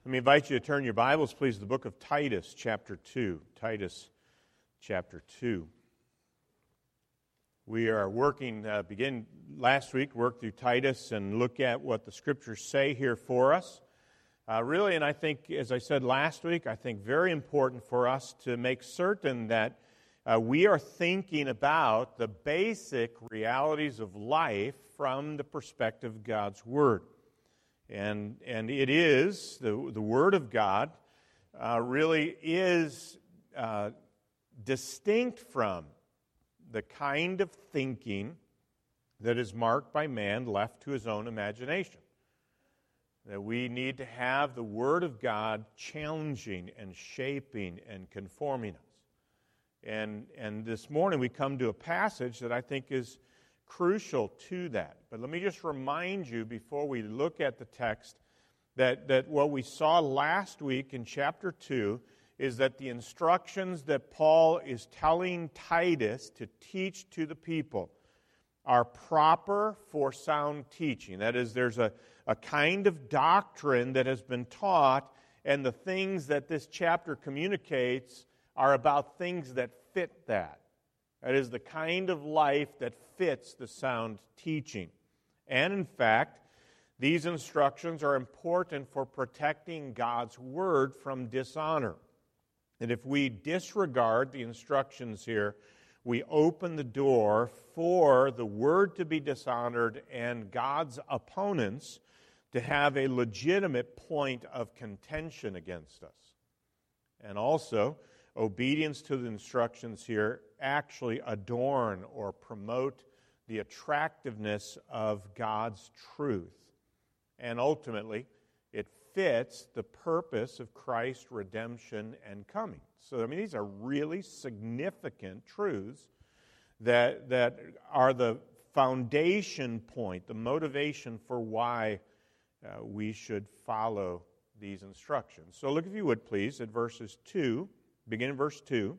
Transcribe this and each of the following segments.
Let me invite you to turn your Bibles, please, to the book of Titus, chapter 2. Titus, chapter 2. We are begin last week, work through Titus and look at what the Scriptures say here for us. Really, and I think, as I said last week, I think very important for us to make certain that we are thinking about the basic realities of life from the perspective of God's Word. And it is, the Word of God really is distinct from the kind of thinking that is marked by man left to his own imagination. That we need to have the Word of God challenging and shaping and conforming us. And this morning we come to a passage that I think is crucial to that. But let me just remind you before we look at the text that what we saw last week in chapter 2 is that the instructions that Paul is telling Titus to teach to the people are proper for sound teaching. That is, there's a kind of doctrine that has been taught, and the things that this chapter communicates are about things that fit that. That is the kind of life that fits the sound teaching. And in fact, these instructions are important for protecting God's Word from dishonor. And if we disregard the instructions here, we open the door for the Word to be dishonored and God's opponents to have a legitimate point of contention against us. And also, obedience to the instructions here actually adorn or promote the attractiveness of God's truth. And ultimately, it fits the purpose of Christ's redemption and coming. So, these are really significant truths that are the foundation point, the motivation for why we should follow these instructions. So look, if you would, please, at verses 2. Begin in verse 2.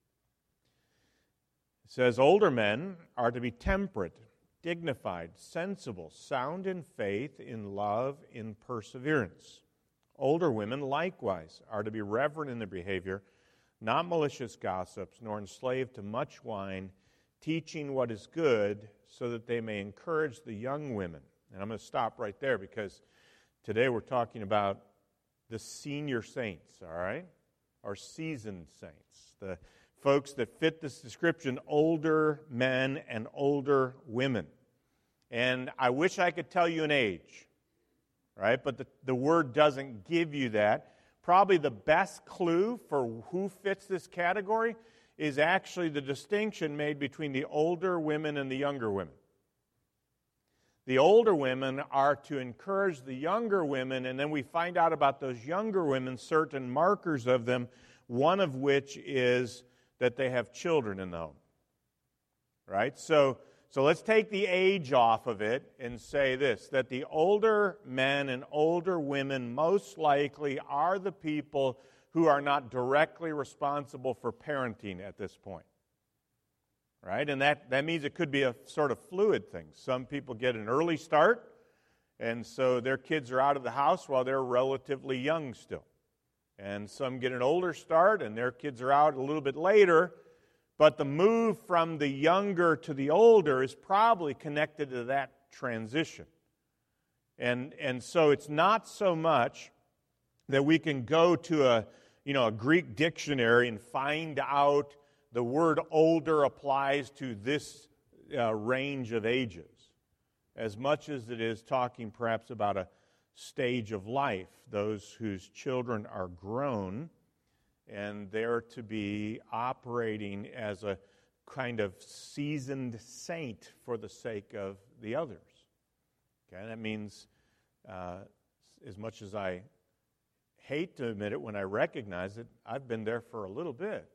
It says, "Older men are to be temperate, dignified, sensible, sound in faith, in love, in perseverance. Older women likewise are to be reverent in their behavior, not malicious gossips, nor enslaved to much wine, teaching what is good, so that they may encourage the young women." And I'm going to stop right there because today we're talking about the senior saints, all right? Or seasoned saints, the folks that fit this description, older men and older women. And I wish I could tell you an age, right? But the Word doesn't give you that. Probably the best clue for who fits this category is actually the distinction made between the older women and the younger women. The older women are to encourage the younger women, and then we find out about those younger women, certain markers of them, one of which is that they have children in the home. Right? So let's take the age off of it and say this, that the older men and older women most likely are the people who are not directly responsible for parenting at this point. Right? And that means it could be a sort of fluid thing. Some people get an early start, and so their kids are out of the house while they're relatively young still. And some get an older start, and their kids are out a little bit later, but the move from the younger to the older is probably connected to that transition. And so it's not so much that we can go to a Greek dictionary and find out the word older applies to this range of ages, as much as it is talking perhaps about a stage of life, those whose children are grown, and they're to be operating as a kind of seasoned saint for the sake of the others. Okay, that means, as much as I hate to admit it when I recognize it, I've been there for a little bit.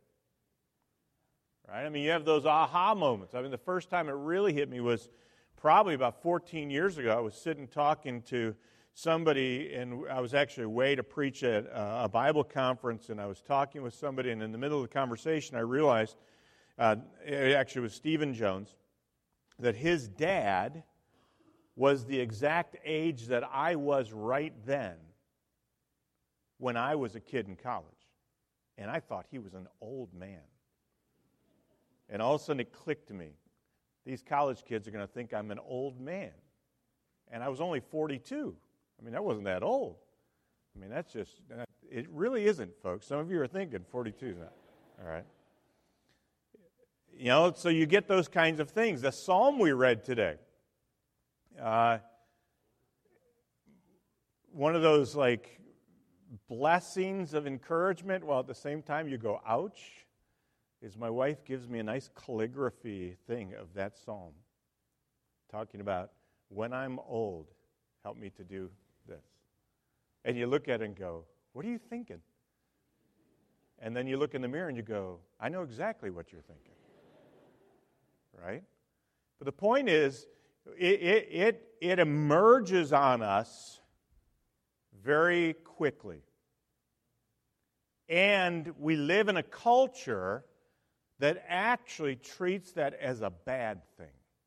Right? You have those aha moments. The first time it really hit me was probably about 14 years ago. I was sitting talking to somebody, and I was actually away to preach at a Bible conference, and I was talking with somebody, and in the middle of the conversation, I realized, it actually was Stephen Jones, that his dad was the exact age that I was right then when I was a kid in college. And I thought he was an old man. And all of a sudden it clicked to me. These college kids are going to think I'm an old man. And I was only 42. I mean, that wasn't that old. I mean, it really isn't, folks. Some of you are thinking 42 is not. All right. You know, so you get those kinds of things. The psalm we read today, one of those like blessings of encouragement, while at the same time you go, ouch, is my wife gives me a nice calligraphy thing of that psalm, talking about when I'm old, help me to do this. And you look at it and go, what are you thinking? And then you look in the mirror and you go, I know exactly what you're thinking. Right? But the point is, it emerges on us very quickly. And we live in a culture that actually treats that as a bad thing.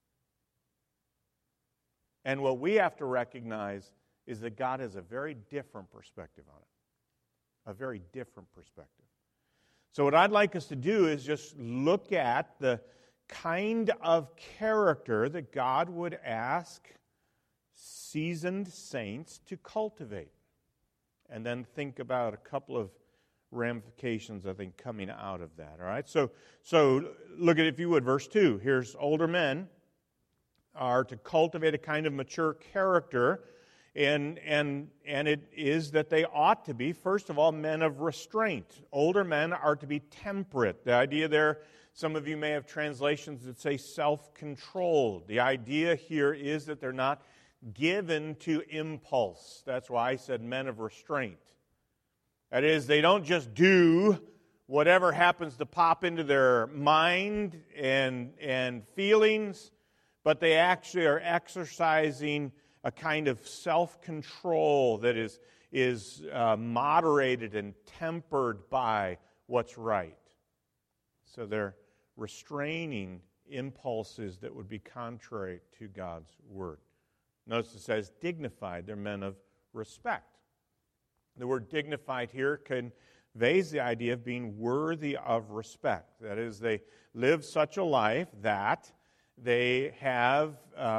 And what we have to recognize is that God has a very different perspective on it. A very different perspective. So what I'd like us to do is just look at the kind of character that God would ask seasoned saints to cultivate. And then think about a couple of ramifications, I think, coming out of that. All right? So look at, if you would, verse 2. Here's older men are to cultivate a kind of mature character, and it is that they ought to be, first of all, men of restraint. Older men are to be temperate. The idea there, some of you may have translations that say self-controlled. The idea here is that they're not given to impulse. That's why I said men of restraint. That is, they don't just do whatever happens to pop into their mind and feelings, but they actually are exercising a kind of self-control that is moderated and tempered by what's right. So they're restraining impulses that would be contrary to God's word. Notice it says dignified. They're men of respect. The word dignified here conveys the idea of being worthy of respect. That is, they live such a life that they have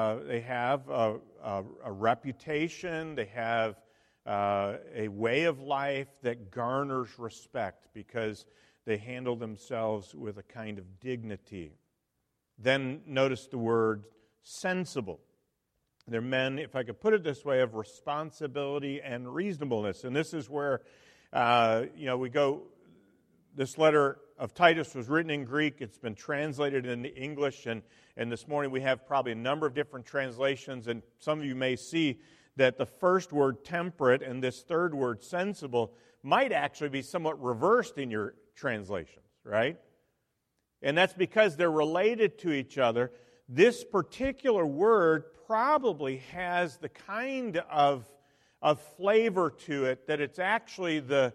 a reputation, they have a way of life that garners respect because they handle themselves with a kind of dignity. Then notice the word sensible. They're men, if I could put it this way, of responsibility and reasonableness. And this is where, we go, this letter of Titus was written in Greek. It's been translated into English. And this morning we have probably a number of different translations. And some of you may see that the first word, temperate, and this third word, sensible, might actually be somewhat reversed in your translations, right? And that's because they're related to each other. This particular word probably has the kind of flavor to it that it's actually the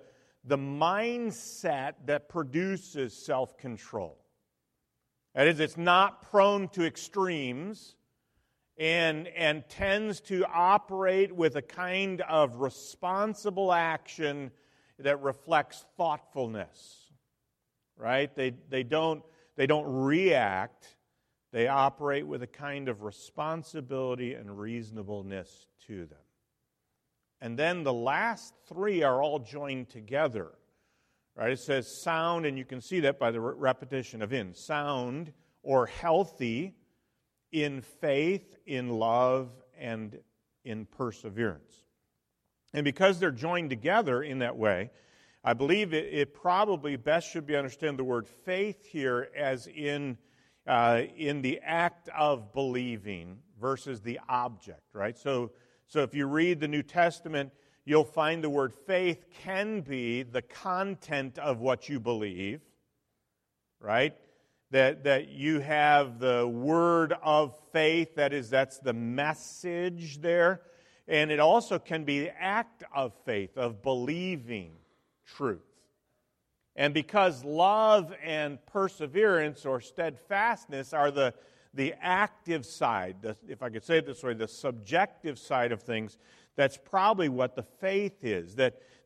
mindset that produces self-control. That is, it's not prone to extremes and tends to operate with a kind of responsible action that reflects thoughtfulness. Right? They don't react. They operate with a kind of responsibility and reasonableness to them. And then the last three are all joined together. Right? It says sound, and you can see that by the repetition of in. Sound or healthy in faith, in love, and in perseverance. And because they're joined together in that way, I believe it probably best should be understood the word faith here as in the act of believing versus the object, right? So if you read the New Testament, you'll find the word faith can be the content of what you believe, right? That you have the word of faith, that's the message there. And it also can be the act of faith, of believing truth. And because love and perseverance or steadfastness are the active side, if I could say it this way, the subjective side of things, that's probably what the faith is. That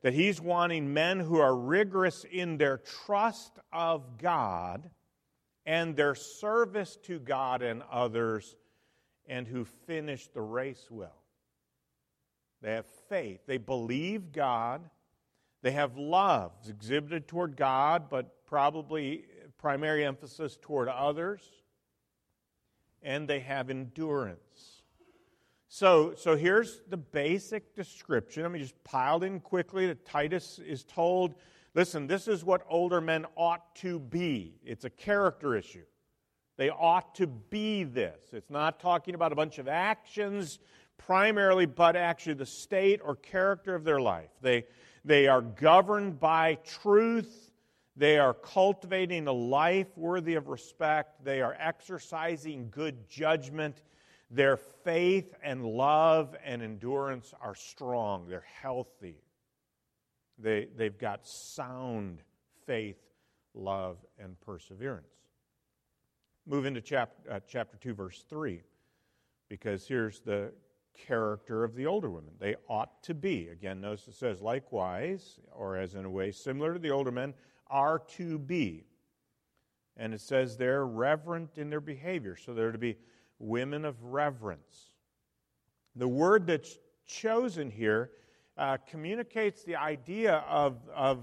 that he's wanting men who are rigorous in their trust of God and their service to God and others, and who finish the race well. They have faith. They believe God. They have love exhibited toward God, but probably primary emphasis toward others. And they have endurance. So here's the basic description. Let me just pile in quickly that Titus is told, listen, this is what older men ought to be. It's a character issue. They ought to be this. It's not talking about a bunch of actions primarily, but actually the state or character of their life. They are governed by truth. They are cultivating a life worthy of respect. They are exercising good judgment. Their faith and love and endurance are strong. They're healthy. They've got sound faith, love, and perseverance. Move into chapter 2, verse 3, because here's the character of the older women. They ought to be. Again, notice it says likewise, or as in a way similar to the older men, are to be. And it says they're reverent in their behavior, so they're to be women of reverence. The word that's chosen here communicates the idea of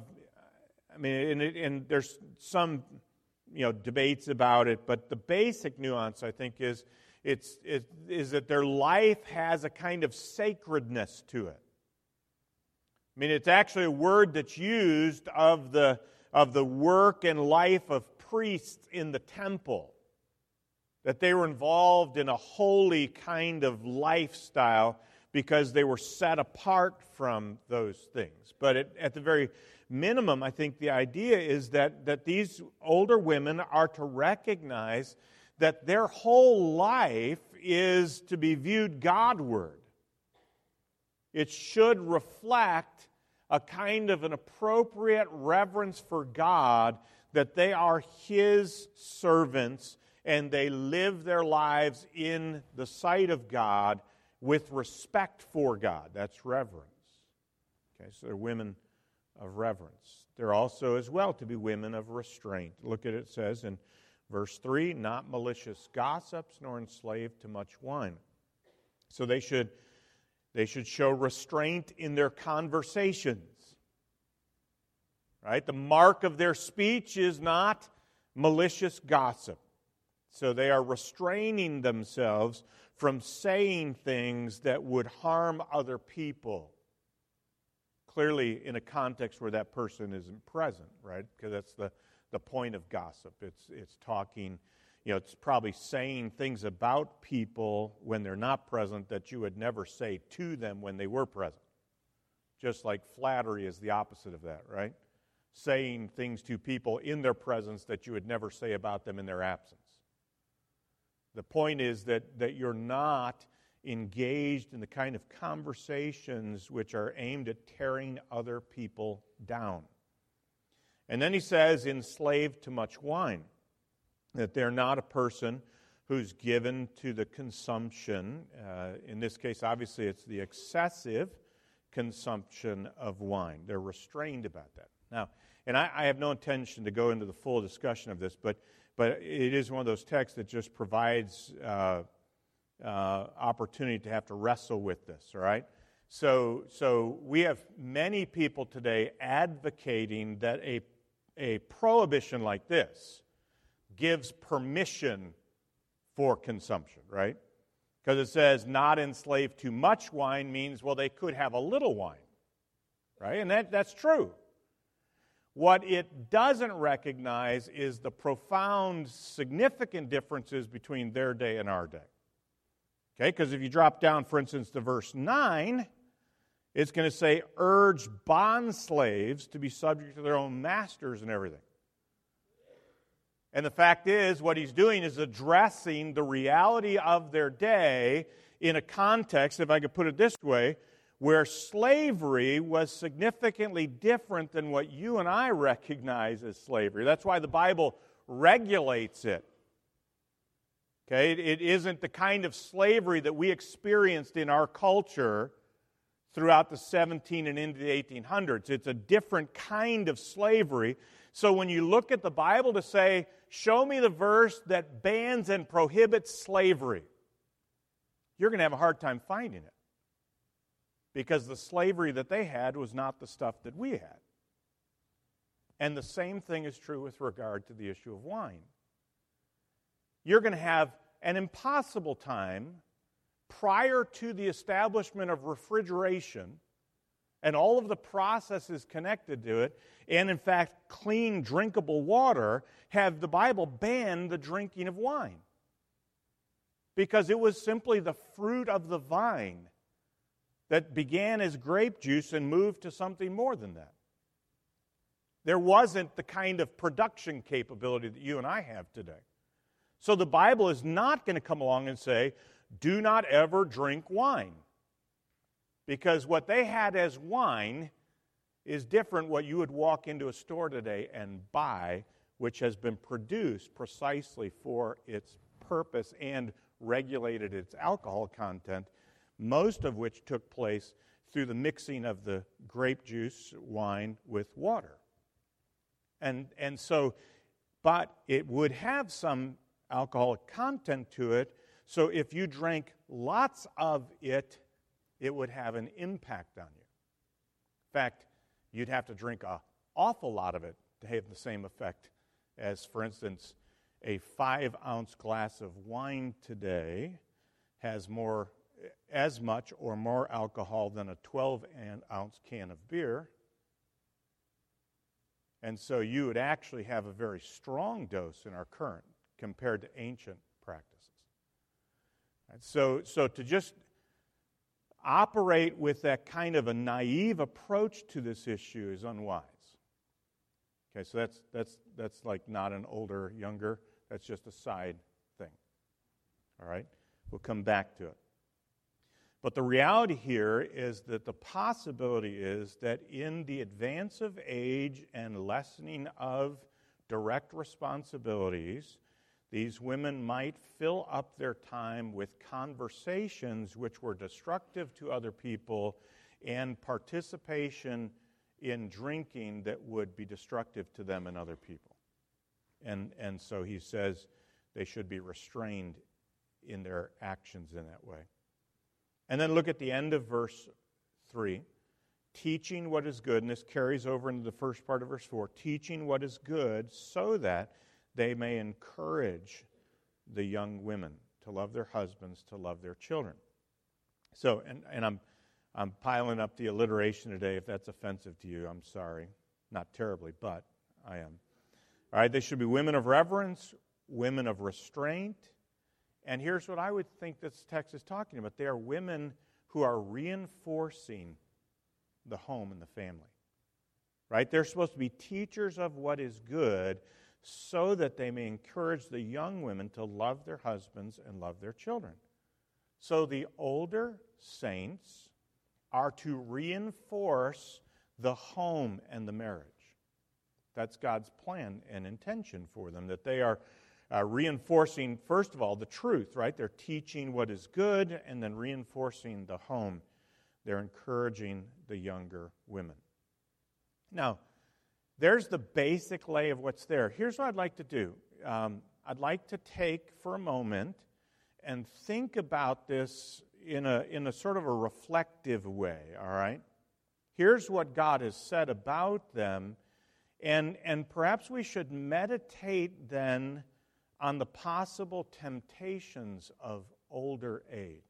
and there's some debates about it, but the basic nuance, I think, is that their life has a kind of sacredness to it. I mean, it's actually a word that's used of the work and life of priests in the temple, that they were involved in a holy kind of lifestyle because they were set apart from those things. But at the very minimum, I think the idea is that these older women are to recognize that their whole life is to be viewed Godward. It should reflect a kind of an appropriate reverence for God, that they are His servants and they live their lives in the sight of God with respect for God. That's reverence. Okay, so they're women of reverence. They're also as well to be women of restraint. Look at it, it says in verse 3, not malicious gossips nor enslaved to much wine. So they should show restraint in their conversations. Right? The mark of their speech is not malicious gossip. So they are restraining themselves from saying things that would harm other people. Clearly in a context where that person isn't present, right? Because that's the point of gossip. It's talking, it's probably saying things about people when they're not present that you would never say to them when they were present. Just like flattery is the opposite of that, right? Saying things to people in their presence that you would never say about them in their absence. The point is that you're not engaged in the kind of conversations which are aimed at tearing other people down. And then he says, enslaved to much wine, that they're not a person who's given to the consumption. In this case, obviously, it's the excessive consumption of wine. They're restrained about that. Now, and I have no intention to go into the full discussion of this, but it is one of those texts that just provides opportunity to have to wrestle with this, all right? So we have many people today advocating that a prohibition like this gives permission for consumption, right? Because it says not enslaved to much wine means, well, they could have a little wine, right? And that's true. What it doesn't recognize is the profound, significant differences between their day and our day. Okay, because if you drop down, for instance, to verse 9, it's going to say, urge bondslaves to be subject to their own masters and everything. And the fact is, what he's doing is addressing the reality of their day in a context, if I could put it this way, where slavery was significantly different than what you and I recognize as slavery. That's why the Bible regulates it. Okay, it isn't the kind of slavery that we experienced in our culture throughout the 17 and into the 1800s. It's a different kind of slavery. So when you look at the Bible to say, show me the verse that bans and prohibits slavery, you're going to have a hard time finding it. Because the slavery that they had was not the stuff that we had. And the same thing is true with regard to the issue of wine. You're going to have an impossible time prior to the establishment of refrigeration and all of the processes connected to it, and in fact, clean, drinkable water, have the Bible ban the drinking of wine. Because it was simply the fruit of the vine that began as grape juice and moved to something more than that. There wasn't the kind of production capability that you and I have today. So the Bible is not going to come along and say, do not ever drink wine. Because what they had as wine is different what you would walk into a store today and buy, which has been produced precisely for its purpose and regulated its alcohol content, most of which took place through the mixing of the grape juice wine with water. And so, but it would have some alcoholic content to it, so if you drank lots of it, it would have an impact on you. In fact, you'd have to drink an awful lot of it to have the same effect as, for instance, a 5-ounce glass of wine today has as much or more alcohol than a 12-ounce can of beer. And so you would actually have a very strong dose in our current compared to ancient practices. And so to just operate with that kind of a naive approach to this issue is unwise. Okay, so that's like not an older, younger. That's just a side thing. All right? We'll come back to it. But the reality here is that the possibility is that in the advance of age and lessening of direct responsibilities, these women might fill up their time with conversations which were destructive to other people and participation in drinking that would be destructive to them and other people. And so he says they should be restrained in their actions in that way. And then look at the end of verse 3. Teaching what is good, and this carries over into the first part of verse 4, teaching what is good so that they may encourage the young women to love their husbands, to love their children. So, and I'm piling up the alliteration today. If that's offensive to you, I'm sorry. Not terribly, but I am. All right, they should be women of reverence, women of restraint. And here's what I would think this text is talking about. They are women who are reinforcing the home and the family. Right? They're supposed to be teachers of what is good so that they may encourage the young women to love their husbands and love their children. So the older saints are to reinforce the home and the marriage. That's God's plan and intention for them, that they are reinforcing, first of all, the truth, right? They're teaching what is good and then reinforcing the home. They're encouraging the younger women. Now, there's the basic lay of what's there. Here's what I'd like to do. I'd like to take for a moment and think about this in a sort of a reflective way, all right? Here's what God has said about them, and perhaps we should meditate then on the possible temptations of older age.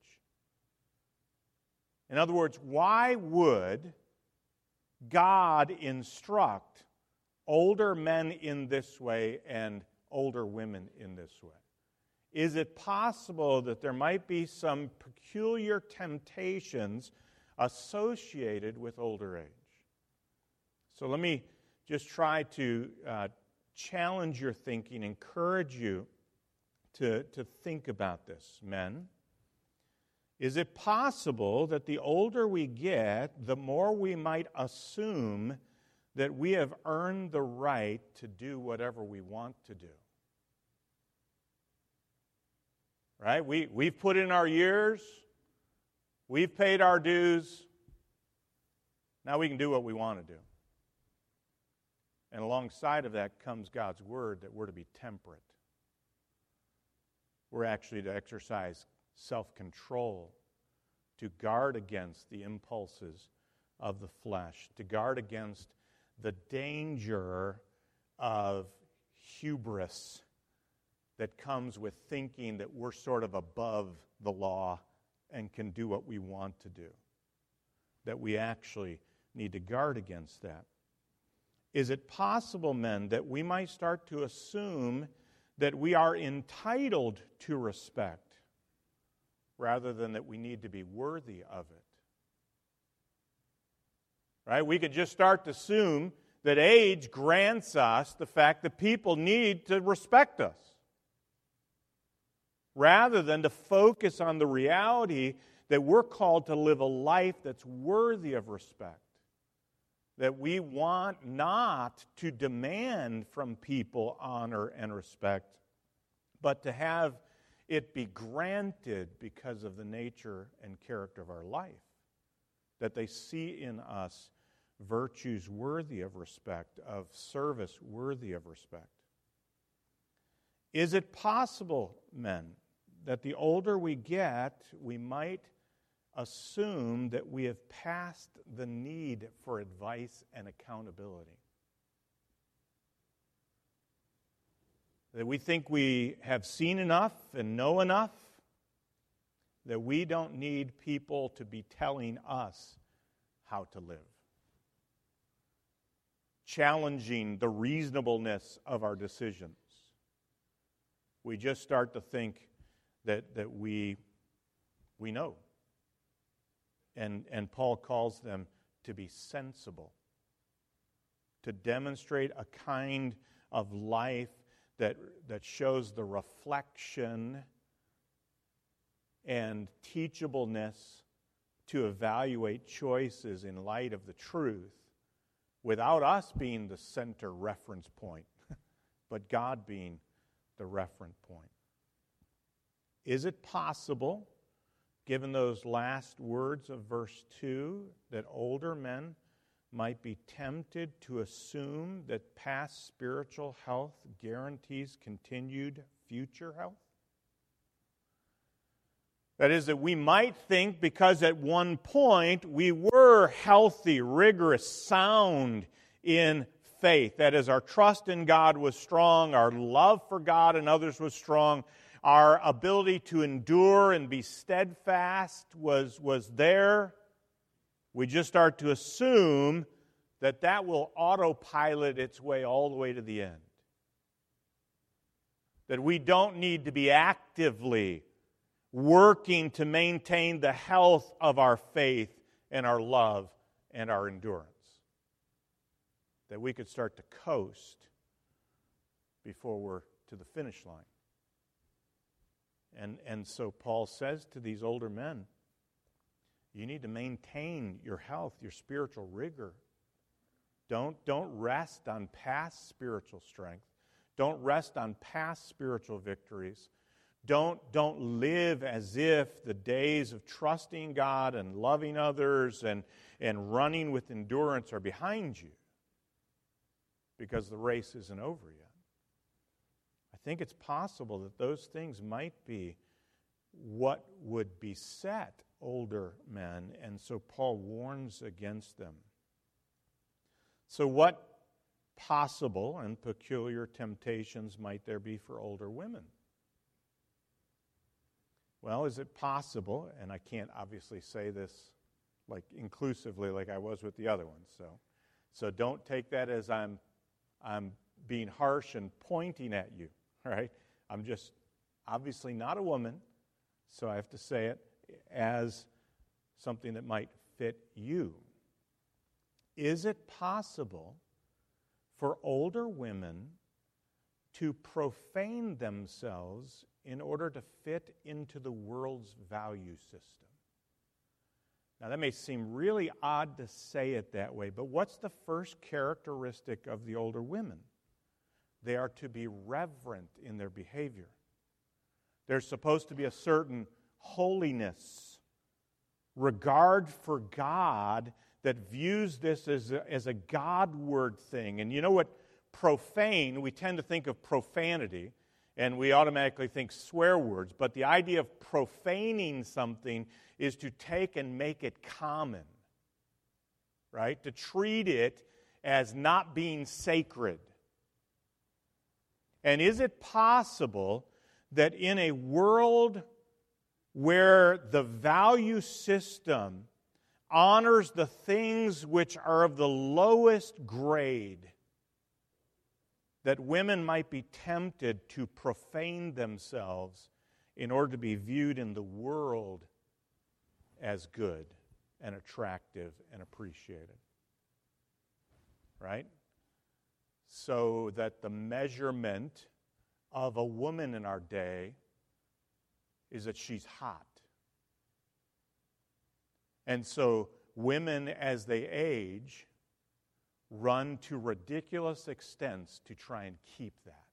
In other words, why would God instruct older men in this way and older women in this way? Is it possible that there might be some peculiar temptations associated with older age? So let me just try to challenge your thinking, encourage you to think about this, men. Is it possible that the older we get, the more we might assume that we have earned the right to do whatever we want to do? Right? We've put in our years, we've paid our dues, Now we can do what we want to do. And alongside of that comes God's word that we're to be temperate. We're actually to exercise self-control, to guard against the impulses of the flesh, to guard against the danger of hubris that comes with thinking that we're sort of above the law and can do what we want to do. That we actually need to guard against that. Is it possible, men, that we might start to assume that we are entitled to respect rather than that we need to be worthy of it? Right? We could just start to assume that age grants us the fact that people need to respect us, rather than to focus on the reality that we're called to live a life that's worthy of respect. That we want not to demand from people honor and respect, but to have it be granted because of the nature and character of our life. That they see in us virtues worthy of respect, of service worthy of respect. Is it possible, men, that the older we get, we might assume that we have passed the need for advice and accountability? That we think we have seen enough and know enough, that we don't need people to be telling us how to live, challenging the reasonableness of our decisions. We just start to think that we know. And Paul calls them to be sensible, to demonstrate a kind of life that shows the reflection and teachableness to evaluate choices in light of the truth without us being the center reference point, but God being the reference point. Is it possible, given those last words of verse 2, that older men might be tempted to assume that past spiritual health guarantees continued future health? That is, that we might think because at one point we were healthy, rigorous, sound in faith. That is, our trust in God was strong, our love for God and others was strong, our ability to endure and be steadfast was there. We just start to assume that will autopilot its way all the way to the end. That we don't need to be actively working to maintain the health of our faith and our love and our endurance. That we could start to coast before we're to the finish line. And so Paul says to these older men, you need to maintain your health, your spiritual rigor. Don't rest on past spiritual strength. Don't rest on past spiritual victories. Don't live as if the days of trusting God and loving others and running with endurance are behind you, because the race isn't over yet. I think it's possible that those things might be what would beset older men, and so Paul warns against them. So what possible and peculiar temptations might there be for older women? Well, is it possible, and I can't obviously say this like inclusively like I was with the other ones, so don't take that as I'm being harsh and pointing at you, right? I'm just obviously not a woman, so I have to say it as something that might fit you. Is it possible for older women to profane themselves in order to fit into the world's value system? Now, that may seem really odd to say it that way, but what's the first characteristic of the older women? They are to be reverent in their behavior. There's supposed to be a certain holiness, regard for God that views this as a Godward thing. And you know what? Profane, we tend to think of profanity, and we automatically think swear words. But the idea of profaning something is to take and make it common, right? To treat it as not being sacred. And is it possible that in a world where the value system honors the things which are of the lowest grade, that women might be tempted to profane themselves in order to be viewed in the world as good and attractive and appreciated? Right? So that the measurement of a woman in our day is that she's hot. And so women, as they age, run to ridiculous extents to try and keep that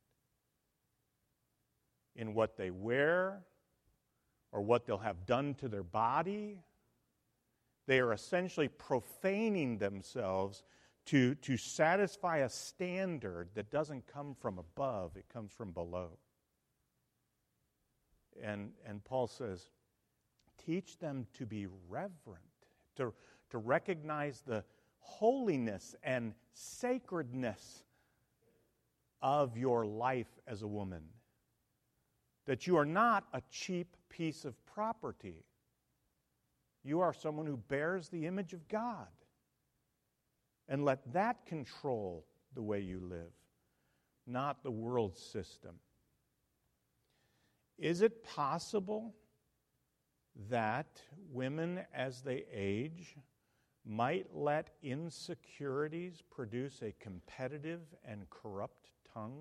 in what they wear or what they'll have done to their body. They are essentially profaning themselves to satisfy a standard that doesn't come from above, it comes from below. And Paul says, teach them to be reverent, to recognize the holiness and sacredness of your life as a woman. That you are not a cheap piece of property. You are someone who bears the image of God. And let that control the way you live, not the world's system. Is it possible that women, as they age, might let insecurities produce a competitive and corrupt tongue?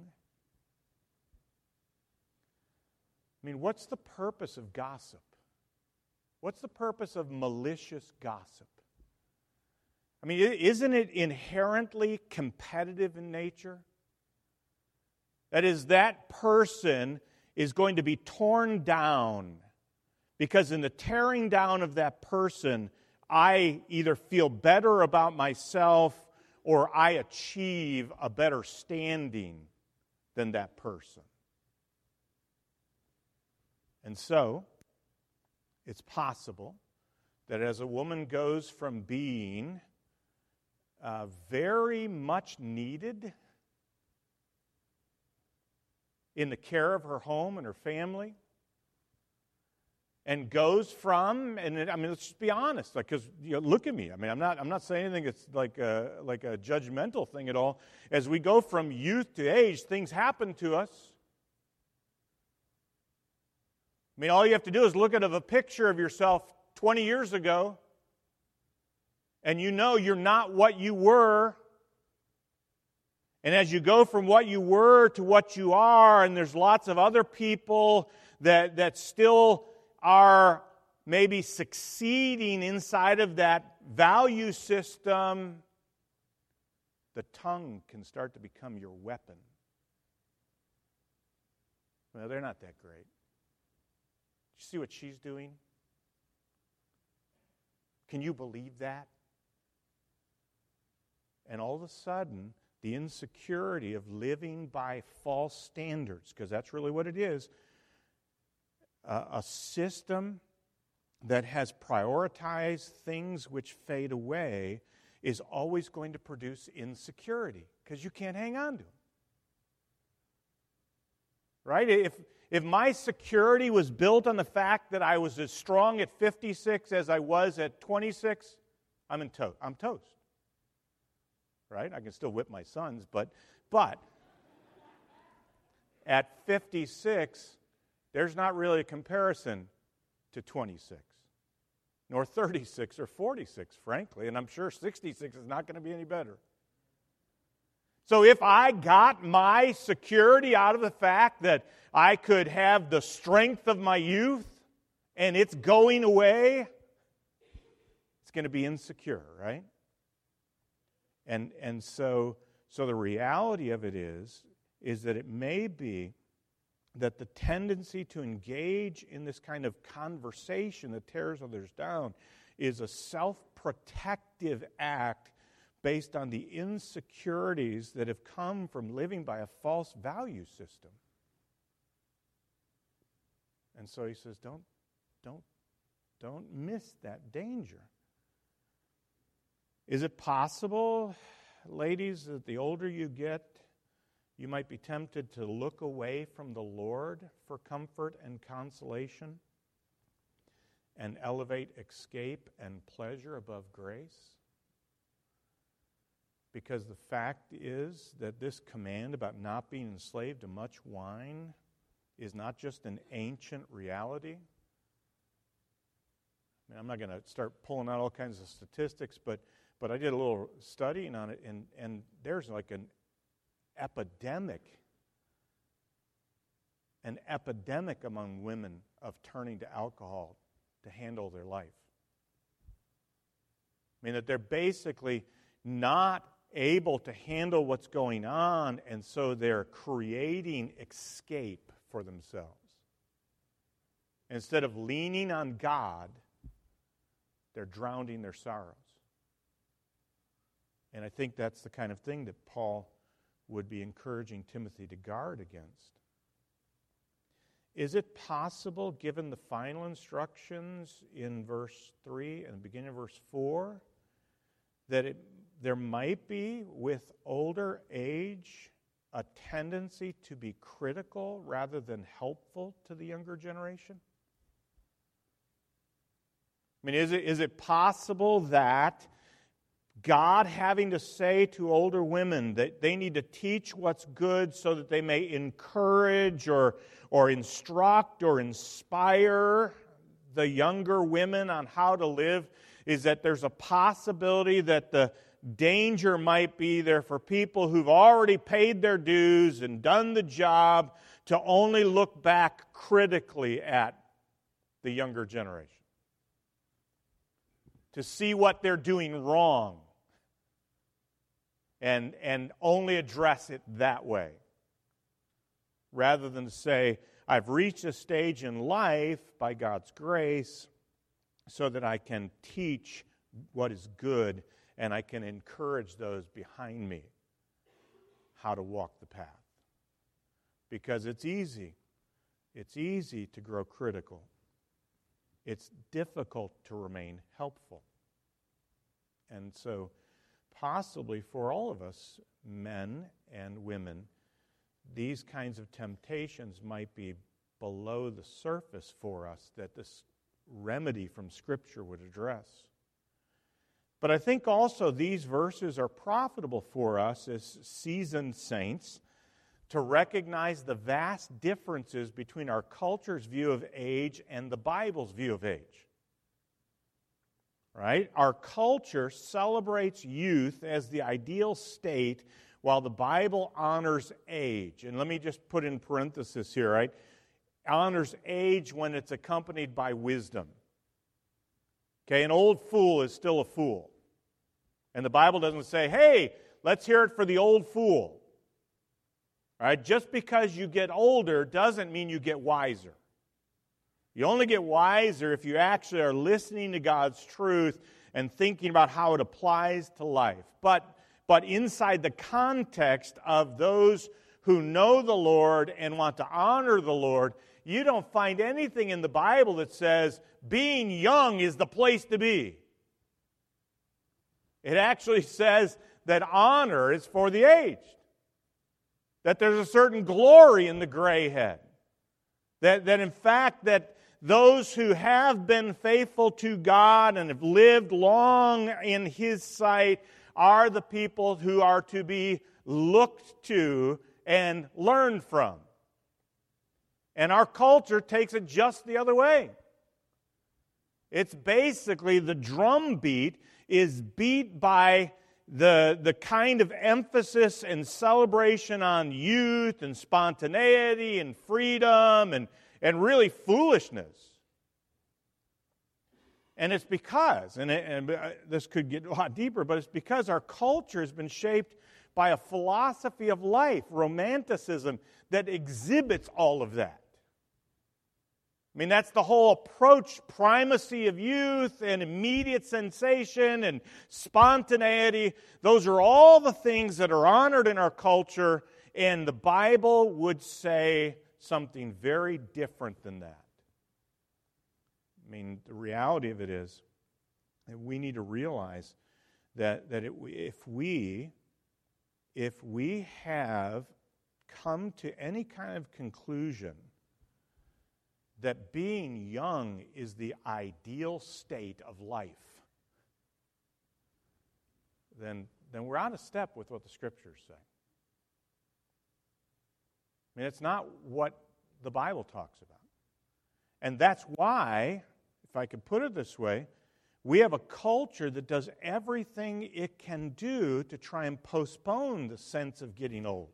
I mean, what's the purpose of gossip? What's the purpose of malicious gossip? I mean, isn't it inherently competitive in nature? That is, that person is going to be torn down because in the tearing down of that person, I either feel better about myself or I achieve a better standing than that person. And so, it's possible that as a woman goes from being very much needed in the care of her home and her family, and goes from, and I mean, let's just be honest, because look at me. I mean, I'm not saying anything that's like a judgmental thing at all. As we go from youth to age, things happen to us. I mean, all you have to do is look at a picture of yourself 20 years ago, and you know you're not what you were. And as you go from what you were to what you are, and there's lots of other people that still are maybe succeeding inside of that value system, the tongue can start to become your weapon. Well, they're not that great. You see what she's doing? Can you believe that? And all of a sudden, the insecurity of living by false standards, because that's really what it is, a system that has prioritized things which fade away is always going to produce insecurity, because you can't hang on to them. Right? If my security was built on the fact that I was as strong at 56 as I was at 26, I'm toast. Right? I can still whip my sons, but at 56, there's not really a comparison to 26, nor 36 or 46, frankly, and I'm sure 66 is not going to be any better. So if I got my security out of the fact that I could have the strength of my youth and it's going away, it's going to be insecure, right? And so the reality of it is that it may be that the tendency to engage in this kind of conversation that tears others down is a self-proclaimed protective act based on the insecurities that have come from living by a false value system. And so he says, don't miss that danger. Is it possible, ladies, that the older you get, you might be tempted to look away from the Lord for comfort and consolation and elevate escape and pleasure above grace? Because the fact is that this command about not being enslaved to much wine is not just an ancient reality. I mean, I'm not going to start pulling out all kinds of statistics, but I did a little studying on it, and there's like an epidemic among women of turning to alcohol to handle their life. I mean, that they're basically not able to handle what's going on, and so they're creating escape for themselves. Instead of leaning on God, they're drowning their sorrows. And I think that's the kind of thing that Paul would be encouraging Timothy to guard against. Is it possible, given the final instructions in verse 3 and the beginning of verse 4, that there might be, with older age, a tendency to be critical rather than helpful to the younger generation? I mean, is it possible that God having to say to older women that they need to teach what's good so that they may encourage or instruct or inspire the younger women on how to live, is that there's a possibility that the danger might be there for people who've already paid their dues and done the job to only look back critically at the younger generation, to see what they're doing wrong and only address it that way, rather than to say, I've reached a stage in life by God's grace so that I can teach what is good and I can encourage those behind me how to walk the path. Because it's easy to grow critical. It's difficult to remain helpful. And so, possibly for all of us, men and women, these kinds of temptations might be below the surface for us that this remedy from Scripture would address. But I think also these verses are profitable for us as seasoned saints to recognize the vast differences between our culture's view of age and the Bible's view of age. Right? Our culture celebrates youth as the ideal state, while the Bible honors age. And let me just put in parenthesis here, right? Honors age when it's accompanied by wisdom. Okay, an old fool is still a fool. And the Bible doesn't say, hey, let's hear it for the old fool. All right? Just because you get older doesn't mean you get wiser. You only get wiser if you actually are listening to God's truth and thinking about how it applies to life. But inside the context of those who know the Lord and want to honor the Lord, you don't find anything in the Bible that says being young is the place to be. It actually says that honor is for the aged. That there's a certain glory in the gray head. That in fact, that those who have been faithful to God and have lived long in His sight are the people who are to be looked to and learned from. And our culture takes it just the other way. It's basically the drumbeat is beat by the kind of emphasis and celebration on youth and spontaneity and freedom and really foolishness. And it's because, and this could get a lot deeper, but it's because our culture has been shaped by a philosophy of life, romanticism, that exhibits all of that. I mean, that's the whole approach, primacy of youth and immediate sensation and spontaneity. Those are all the things that are honored in our culture, and the Bible would say something very different than that. I mean, the reality of it is that we need to realize that if we have come to any kind of conclusion that being young is the ideal state of life, then we're out of step with what the Scriptures say. I mean, it's not what the Bible talks about. And that's why, if I could put it this way, we have a culture that does everything it can do to try and postpone the sense of getting old.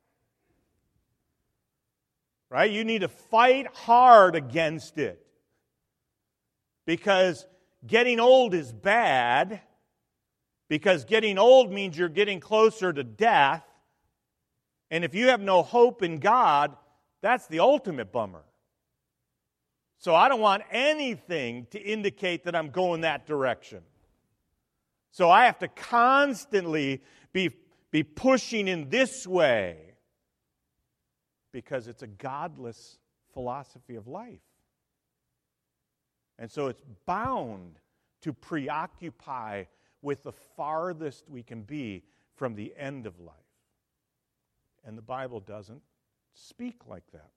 Right? You need to fight hard against it. Because getting old is bad. Because getting old means you're getting closer to death. And if you have no hope in God, that's the ultimate bummer. So I don't want anything to indicate that I'm going that direction. So I have to constantly be pushing in this way, because it's a godless philosophy of life. And so it's bound to preoccupy with the farthest we can be from the end of life. And the Bible doesn't speak like that.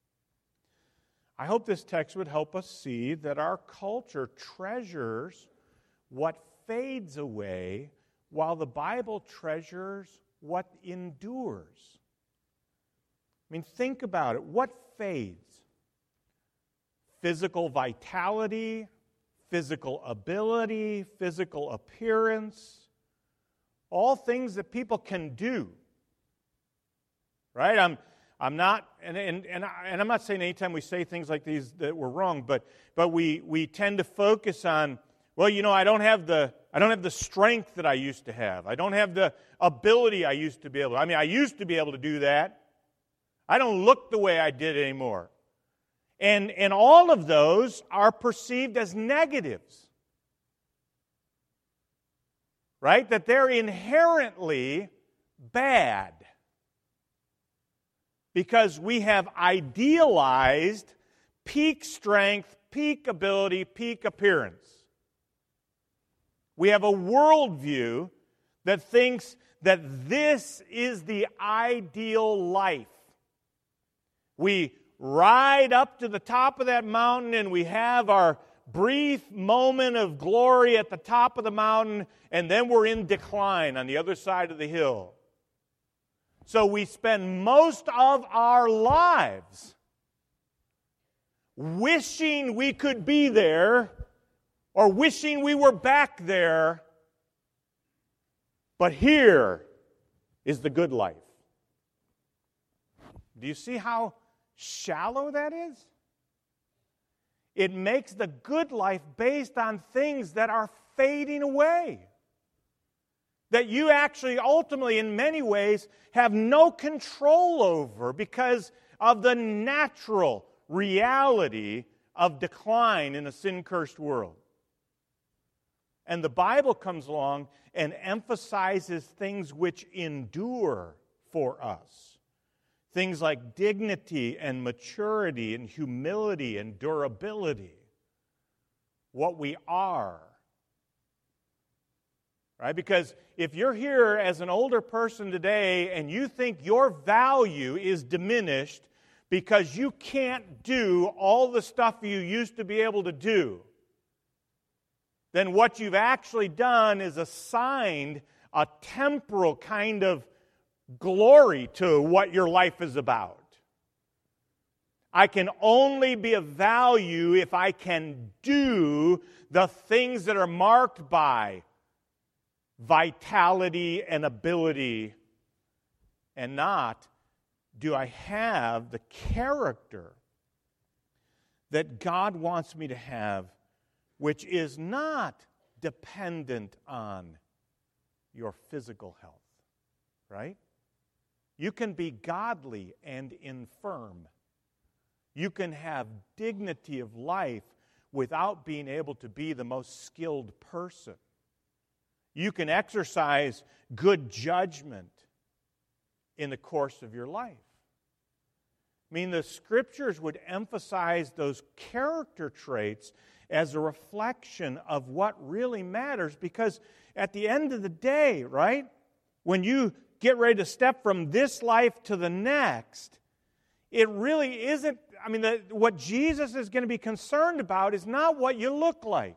I hope this text would help us see that our culture treasures what fades away, while the Bible treasures what endures. I mean, think about it. What fades? Physical vitality, physical ability, physical appearance, all things that people can do. Right? I'm not, and I'm not saying anytime we say things like these that we're wrong, but we tend to focus on, well, you know, I don't have the strength that I used to have. I don't have the ability I used to be able to. I mean, I used to be able to do that. I don't look the way I did anymore. And all of those are perceived as negatives. Right? That they're inherently bad. Because we have idealized peak strength, peak ability, peak appearance. We have a worldview that thinks that this is the ideal life. We ride up to the top of that mountain and we have our brief moment of glory at the top of the mountain, and then we're in decline on the other side of the hill. So we spend most of our lives wishing we could be there or wishing we were back there, but here is the good life. Do you see how shallow that is? It makes the good life based on things that are fading away. That you actually ultimately, in many ways, have no control over because of the natural reality of decline in a sin-cursed world. And the Bible comes along and emphasizes things which endure for us. Things like dignity and maturity and humility and durability. What we are. Right? Because if you're here as an older person today and you think your value is diminished because you can't do all the stuff you used to be able to do, then what you've actually done is assigned a temporal kind of glory to what your life is about. I can only be of value if I can do the things that are marked by vitality and ability, and not do I have the character that God wants me to have, which is not dependent on your physical health, right? You can be godly and infirm. You can have dignity of life without being able to be the most skilled person. You can exercise good judgment in the course of your life. I mean, the Scriptures would emphasize those character traits as a reflection of what really matters, because at the end of the day, right, when you get ready to step from this life to the next, it really isn't, what Jesus is going to be concerned about is not what you look like.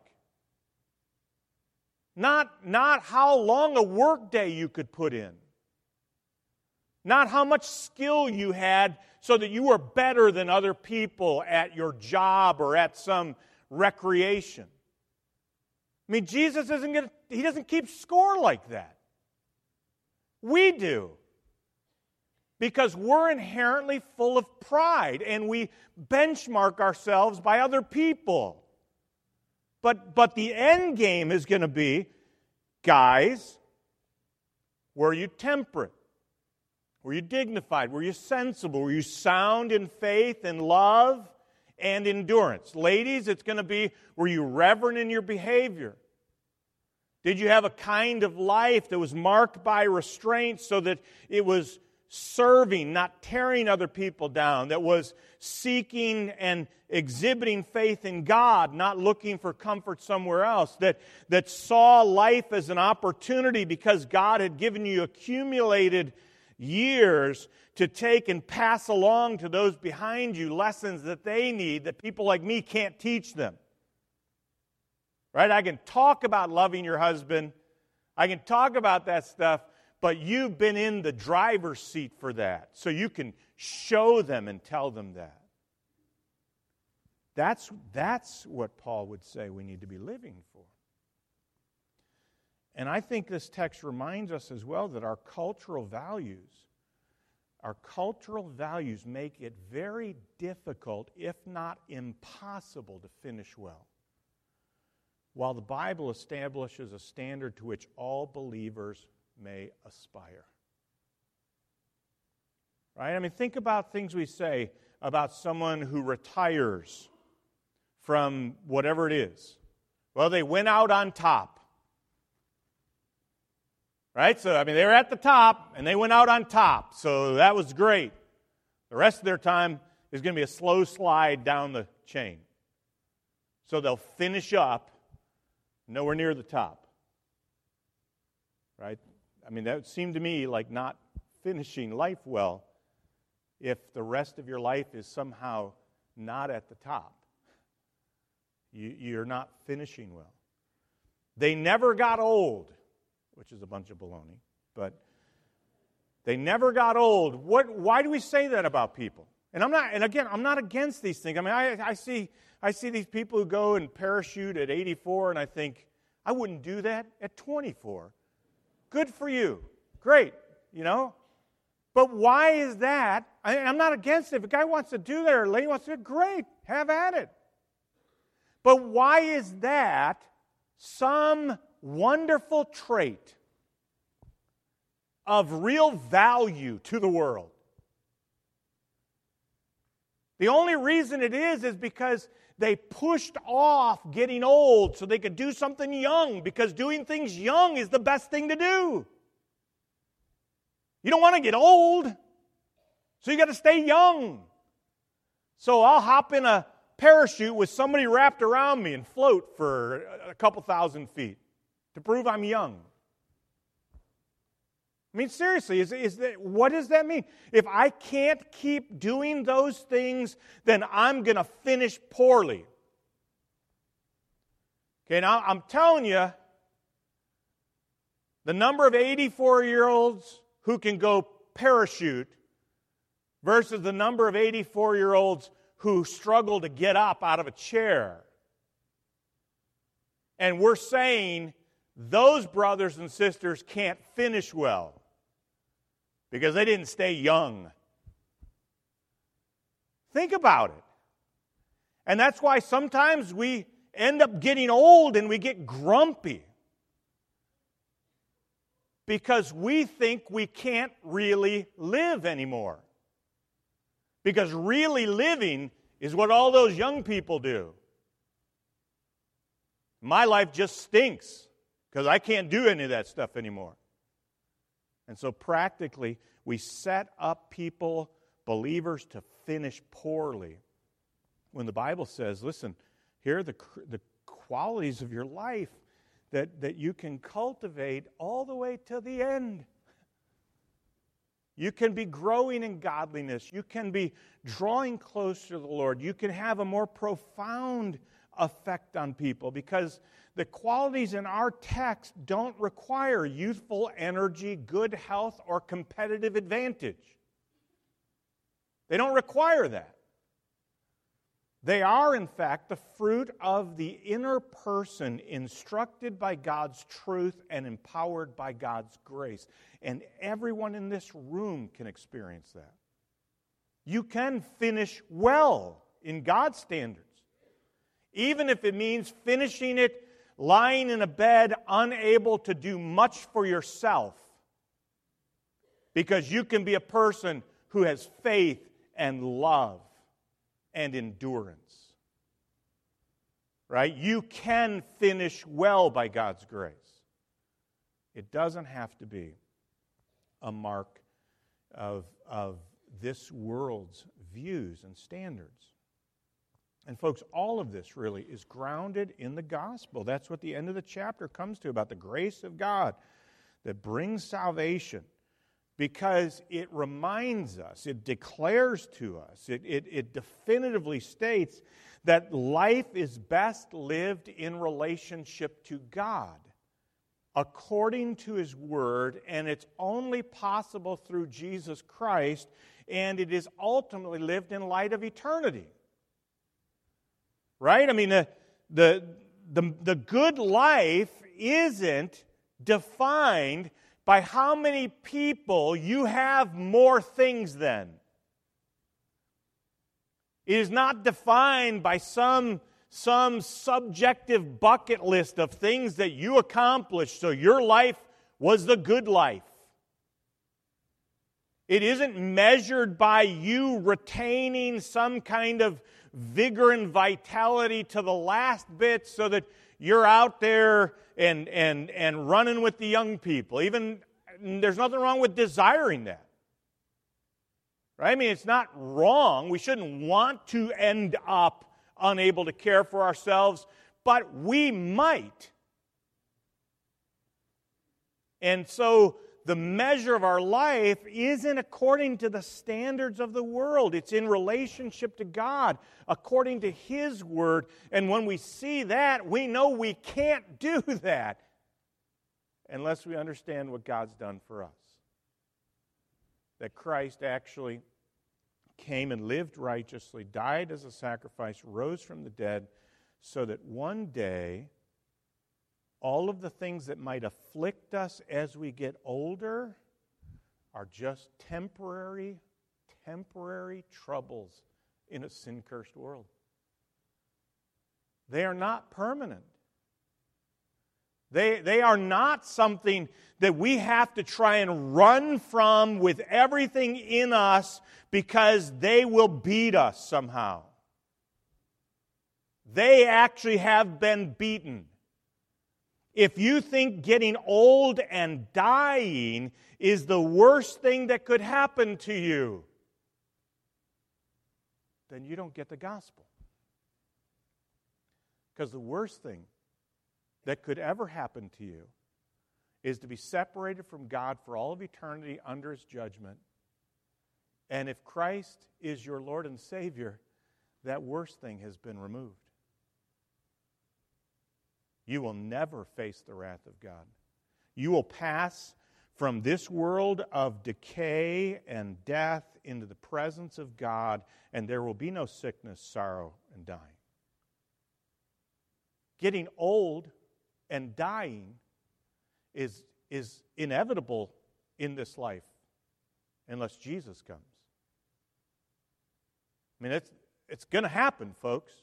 Not how long a workday you could put in. Not how much skill you had so that you were better than other people at your job or at some recreation. Jesus he doesn't keep score like that. We do. Because we're inherently full of pride and we benchmark ourselves by other people. But the end game is going to be, guys, were you temperate? Were you dignified? Were you sensible? Were you sound in faith and love and endurance? Ladies, it's going to be, were you reverent in your behavior? Did you have a kind of life that was marked by restraint so that it was serving, not tearing other people down, that was seeking and exhibiting faith in God, not looking for comfort somewhere else, that saw life as an opportunity because God had given you accumulated years to take and pass along to those behind you lessons that they need that people like me can't teach them. Right? I can talk about loving your husband. I can talk about that stuff, but you've been in the driver's seat for that. So you can show them and tell them that. That's what Paul would say we need to be living for. And I think this text reminds us as well that our cultural values make it very difficult, if not impossible, to finish well. While the Bible establishes a standard to which all believers may aspire. Right? Think about things we say about someone who retires from whatever it is. Well, they went out on top. Right? So, they were at the top, and they went out on top. So that was great. The rest of their time is going to be a slow slide down the chain. So they'll finish up nowhere near the top. Right? That would seem to me like not finishing life well if the rest of your life is somehow not at the top. You're not finishing well. They never got old, which is a bunch of baloney, but they never got old. Why do we say that about people? And I'm not against these things. I see these people who go and parachute at 84, and I think, I wouldn't do that at 24. Good for you. Great, But why is that? I'm not against it. If a guy wants to do that or a lady wants to do it, great, have at it. But why is that some wonderful trait of real value to the world? The only reason it is because they pushed off getting old so they could do something young, because doing things young is the best thing to do. You don't want to get old, so you got to stay young. So I'll hop in a parachute with somebody wrapped around me and float for a couple thousand feet to prove I'm young. Seriously, what does that mean? If I can't keep doing those things, then I'm going to finish poorly. Okay, now I'm telling you, the number of 84-year-olds who can go parachute versus the number of 84-year-olds who struggle to get up out of a chair. And we're saying those brothers and sisters can't finish well because they didn't stay young. Think about it. And that's why sometimes we end up getting old and we get grumpy. Because we think we can't really live anymore. Because really living is what all those young people do. My life just stinks because I can't do any of that stuff anymore. And so practically, we set up people, believers, to finish poorly. When the Bible says, listen, here are the qualities of your life that you can cultivate all the way to the end. You can be growing in godliness. You can be drawing closer to the Lord. You can have a more profound effect on people because the qualities in our text don't require youthful energy, good health, or competitive advantage. They don't require that. They are, in fact, the fruit of the inner person instructed by God's truth and empowered by God's grace. And everyone in this room can experience that. You can finish well in God's standards, even if it means finishing it lying in a bed, unable to do much for yourself, because you can be a person who has faith and love and endurance. Right? You can finish well by God's grace. It doesn't have to be a mark of this world's views and standards. And folks, all of this really is grounded in the gospel. That's what the end of the chapter comes to, about the grace of God that brings salvation. Because it reminds us, it declares to us, it definitively states that life is best lived in relationship to God, according to His Word, and it's only possible through Jesus Christ, and it is ultimately lived in light of eternity. Right? I mean, the good life isn't defined by how many people you have more things than. It is not defined by some subjective bucket list of things that you accomplished, so your life was the good life. It isn't measured by you retaining some kind of vigor and vitality to the last bit so that you're out there and running with the young people. Even there's nothing wrong with desiring that. Right? I mean, it's not wrong. We shouldn't want to end up unable to care for ourselves, but we might. And so the measure of our life isn't according to the standards of the world. It's in relationship to God, according to His Word. And when we see that, we know we can't do that unless we understand what God's done for us. That Christ actually came and lived righteously, died as a sacrifice, rose from the dead, so that one day all of the things that might afflict us as we get older are just temporary troubles in a sin-cursed world. They are not permanent. They are not something that we have to try and run from with everything in us because they will beat us somehow. They actually have been beaten. If you think getting old and dying is the worst thing that could happen to you, then you don't get the gospel. Because the worst thing that could ever happen to you is to be separated from God for all of eternity under His judgment. And if Christ is your Lord and Savior, that worst thing has been removed. You will never face the wrath of God. You will pass from this world of decay and death into the presence of God, and there will be no sickness, sorrow, and dying. Getting old and dying is inevitable in this life unless Jesus comes. I mean, it's going to happen, folks.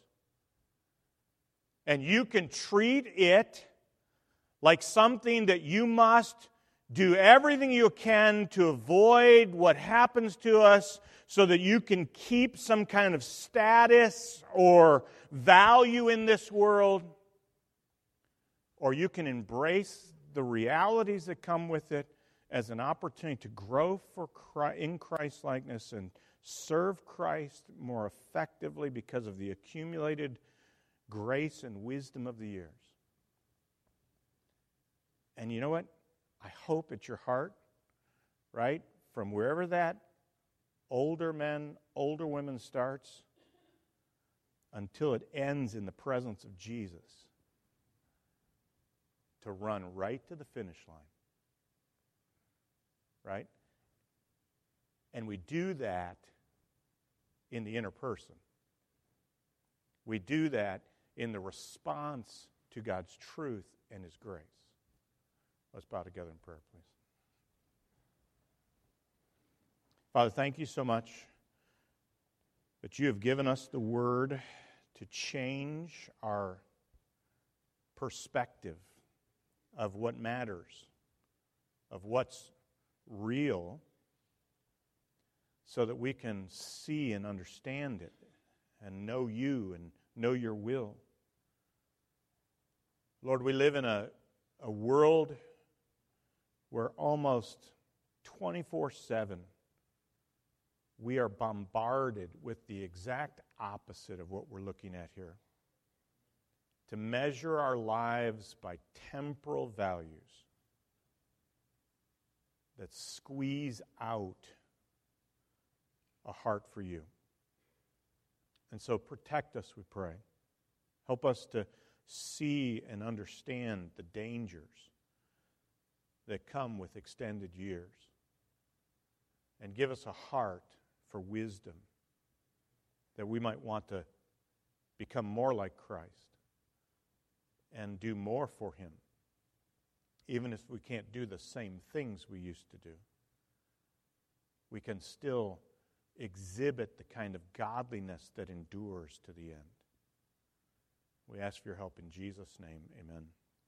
And you can treat it like something that you must Do everything you can to avoid what happens to us so that you can keep some kind of status or value in this world. Or you can embrace the realities that come with it as an opportunity to grow in Christ-likeness and serve Christ more effectively because of the accumulated grace and wisdom of the years. And you know what? I hope at your heart, right, from wherever that older men, older women starts, until it ends in the presence of Jesus, to run right to the finish line. Right? And we do that in the inner person. We do that in the response to God's truth and His grace. Let's bow together in prayer, please. Father, thank you so much that you have given us the Word to change our perspective of what matters, of what's real, so that we can see and understand it and know you and know your will. Lord, we live in a world where almost 24/7 we are bombarded with the exact opposite of what we're looking at here. To measure our lives by temporal values that squeeze out a heart for you. And so protect us, we pray. Help us to see and understand the dangers that come with extended years. And give us a heart for wisdom, that we might want to become more like Christ and do more for Him, even if we can't do the same things we used to do. We can still exhibit the kind of godliness that endures to the end. We ask for your help in Jesus' name. Amen.